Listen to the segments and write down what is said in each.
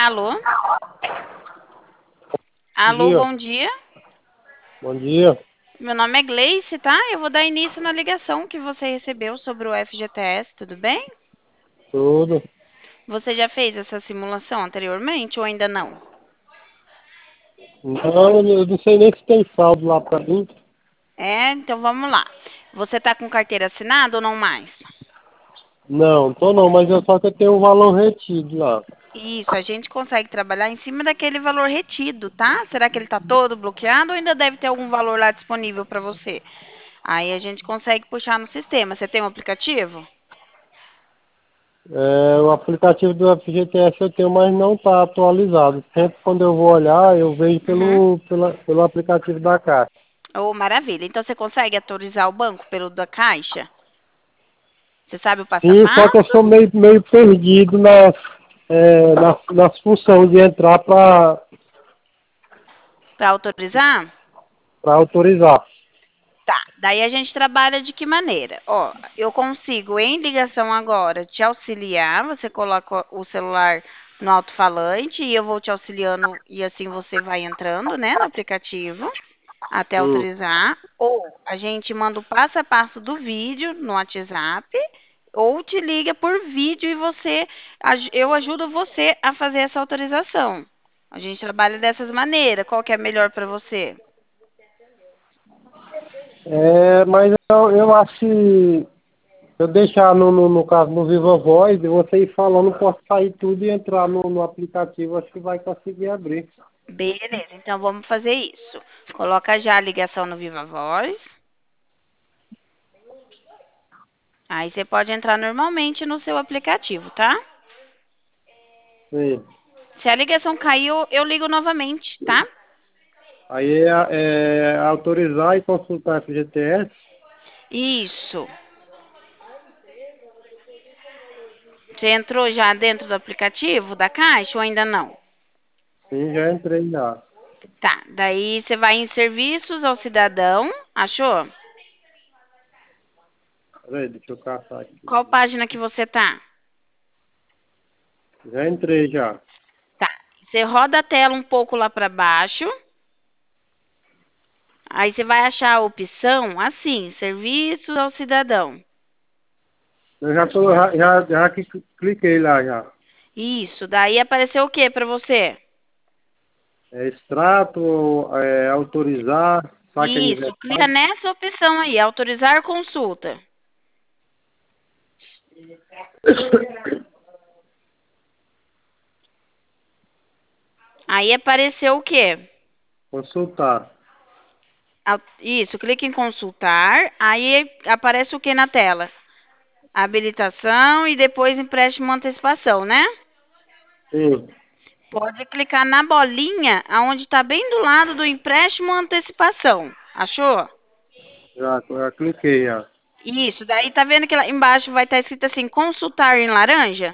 Alô? Bom Alô, dia. bom dia. Bom dia. Meu nome é Gleice, tá? Eu vou dar início na ligação que você recebeu sobre o FGTS, tudo bem? Tudo. Você já fez essa simulação anteriormente ou ainda não? Não, eu não sei nem se tem saldo lá pra mim. Então vamos lá. Você tá com carteira assinada ou não mais? Não, tô não, mas é só que eu tenho um valor retido lá. Isso, a gente consegue trabalhar em cima daquele valor retido, tá? Será que ele tá todo bloqueado ou ainda deve ter algum valor lá disponível para você? Aí a gente consegue puxar no sistema. Você tem um aplicativo? O aplicativo do FGTS eu tenho, mas não tá atualizado. Sempre quando eu vou olhar, eu vejo Uhum. pelo aplicativo da Caixa. Oh, maravilha. Então você consegue autorizar o banco pelo da Caixa? Você sabe o passo a Sim, só que eu passo sou meio perdido nas funções de entrar para autorizar? pra autorizar. Tá. Daí a gente trabalha de que maneira? Ó, eu consigo em ligação agora te auxiliar. Você coloca o celular no alto-falante e eu vou te auxiliando e assim você vai entrando, né, no aplicativo até Hum. autorizar. Ou a gente manda o passo a passo do vídeo no WhatsApp ou te liga por vídeo e eu ajudo você a fazer essa autorização. A gente trabalha dessas maneiras. Qual que é melhor para você? Mas eu acho que se eu deixar no caso no Viva Voz, e você ir falando, posso sair tudo e entrar no aplicativo, acho que vai conseguir abrir. Beleza, então vamos fazer isso. Coloca já a ligação no Viva Voz. Aí você pode entrar normalmente no seu aplicativo, tá? Sim. Se a ligação caiu, eu ligo novamente, tá? Aí é autorizar e consultar FGTS. Isso. Você entrou já dentro do aplicativo da Caixa ou ainda não? Sim, já entrei já. Tá, daí você vai em serviços ao cidadão, achou? Peraí, deixa eu caçar aqui. Qual página que você tá? Já entrei já. Tá. Você roda a tela um pouco lá para baixo. Aí você vai achar a opção assim, serviços ao cidadão. Eu já cliquei lá já. Isso, daí apareceu o que para você? Extrato, autorizar, saque Isso, clica aniversário. nessa opção aí, autorizar consulta. Aí apareceu o quê? Consultar. Isso, clica em consultar, aí aparece o que na tela? Habilitação e depois empréstimo antecipação, né? Sim, Pode clicar na bolinha, aonde está bem do lado do empréstimo antecipação. Achou? já cliquei já. Isso, daí tá vendo que lá embaixo vai estar escrito assim, consultar em laranja?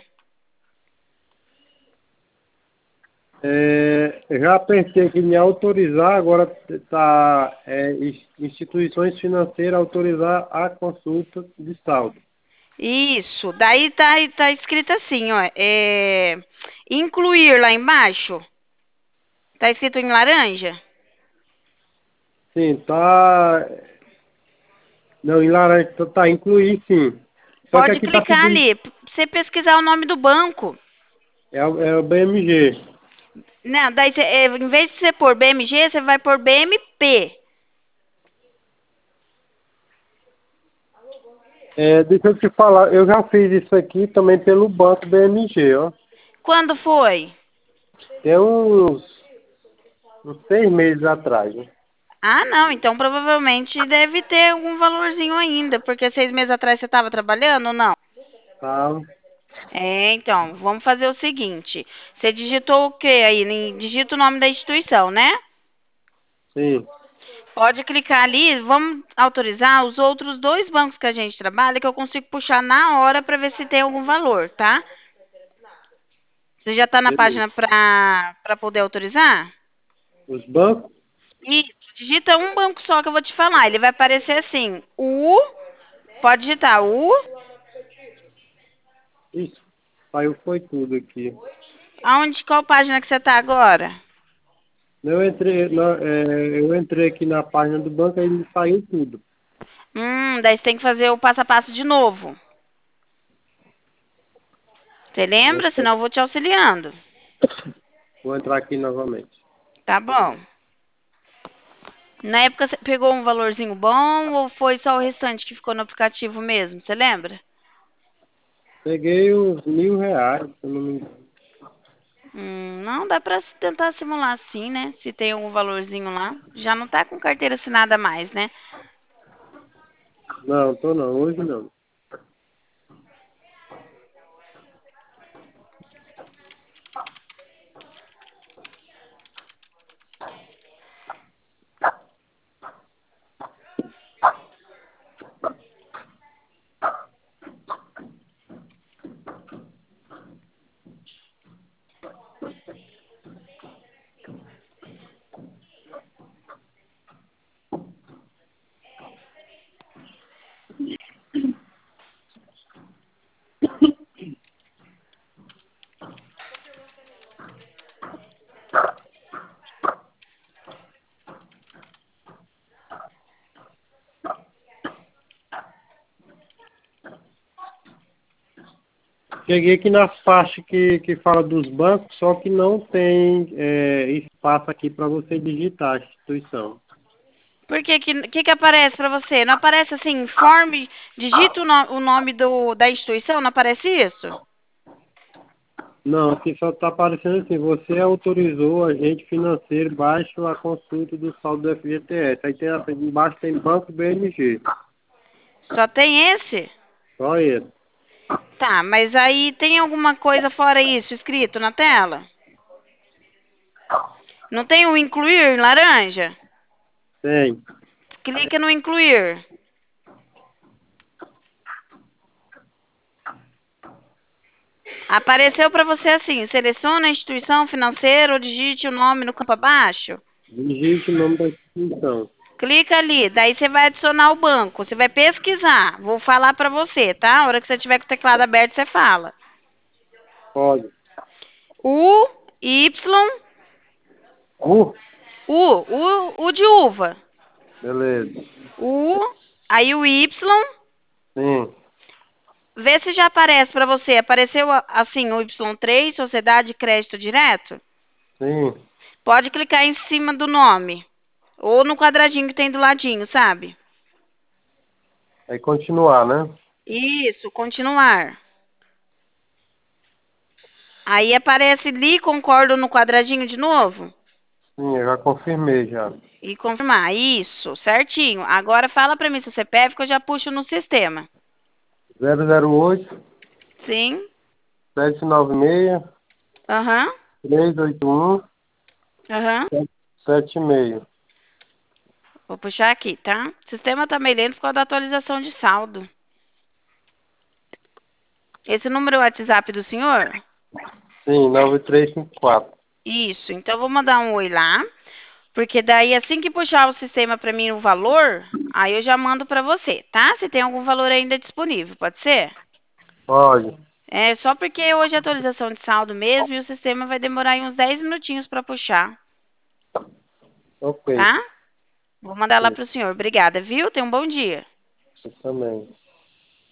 Eu já apertei aqui em autorizar, agora está instituições financeiras autorizar a consulta de saldo. Isso, daí tá escrito assim, ó, incluir lá embaixo. Tá escrito em laranja? Sim, tá. Não, em laranja tá incluir sim. Só que Pode aqui tá clicar pedindo. ali, pra você pesquisar o nome do banco. É o BMG. Não, daí em vez de você pôr BMG, você vai pôr BMP. Deixa eu te falar, eu já fiz isso aqui também pelo banco BMG, ó. Quando foi? Tem uns 6 meses atrás, né? Ah, não, então provavelmente deve ter algum valorzinho ainda, porque 6 meses atrás você estava trabalhando ou não? Tá, Então, vamos fazer o seguinte. Você digitou o quê aí? Digita o nome da instituição, né? sim. Pode clicar ali, vamos autorizar os outros dois bancos que a gente trabalha, que eu consigo puxar na hora para ver se tem algum valor, tá? Você já está na Beleza. página para poder autorizar? Os bancos? Isso, digita um banco só que eu vou te falar. Ele vai aparecer assim, pode digitar Isso, saiu foi tudo aqui. Aonde, qual página que você tá agora? Eu entrei aqui na página do banco e ele saiu tudo. Daí você tem que fazer o passo a passo de novo. Você Vou, lembra? Senão eu vou te auxiliando. vou entrar aqui novamente. Tá bom. Na época você pegou um valorzinho bom ou foi só o restante que ficou no aplicativo mesmo? Você lembra? Peguei os R$ 1.000, se eu não me engano. Não, dá pra tentar simular sim, né? Se tem algum valorzinho lá. Já não tá com carteira assinada mais, né? Não, tô não, hoje não. Cheguei aqui na parte que fala dos bancos, só que não tem espaço aqui para você digitar a instituição. Por que aparece pra você? Não aparece assim, informe, digita o nome da instituição, não aparece isso? Não, aqui só está aparecendo assim, você autorizou o agente financeiro baixo a consulta do saldo do FGTS. Aí tem assim, embaixo tem Banco BMG. Só tem esse? Só esse. Tá, mas aí tem alguma coisa fora isso escrito na tela? Não tem o incluir em laranja? Tem. Clica no incluir. Apareceu para você assim: selecione a instituição financeira ou digite o nome no campo abaixo. Digite o nome da instituição. Clica ali, daí você vai adicionar o banco. Você vai pesquisar. Vou falar para você, tá? A hora que você tiver com o teclado aberto, você fala. Pode. U, Y, U? U de uva. Beleza. U, aí o Y. Sim, Vê se já aparece para você. Apareceu assim o Y3, Sociedade de Crédito Direto? sim. Pode clicar em cima do nome. Ou no quadradinho que tem do ladinho, sabe? Aí continuar, né? Isso, continuar. Aí aparece li, concordo no quadradinho de novo. Sim, eu já confirmei já. E confirmar. Isso, certinho. Agora fala pra mim seu CPF que eu já puxo no sistema. 008 Sim. 796 Aham. 381 Aham. 76. Vou puxar aqui, tá? O sistema tá meio lento por causa da atualização de saldo. Esse número é o WhatsApp do senhor? Sim, 9354. Isso. Então eu vou mandar um oi lá. Porque daí, assim que puxar o sistema para mim o valor, aí eu já mando para você, tá? Se tem algum valor ainda disponível, pode ser? Pode. É só porque hoje é atualização de saldo mesmo e o sistema vai demorar aí uns 10 minutinhos para puxar, Ok. tá? Vou mandar lá Sim, pro senhor. Obrigada, viu? Tenha um bom dia. eu também.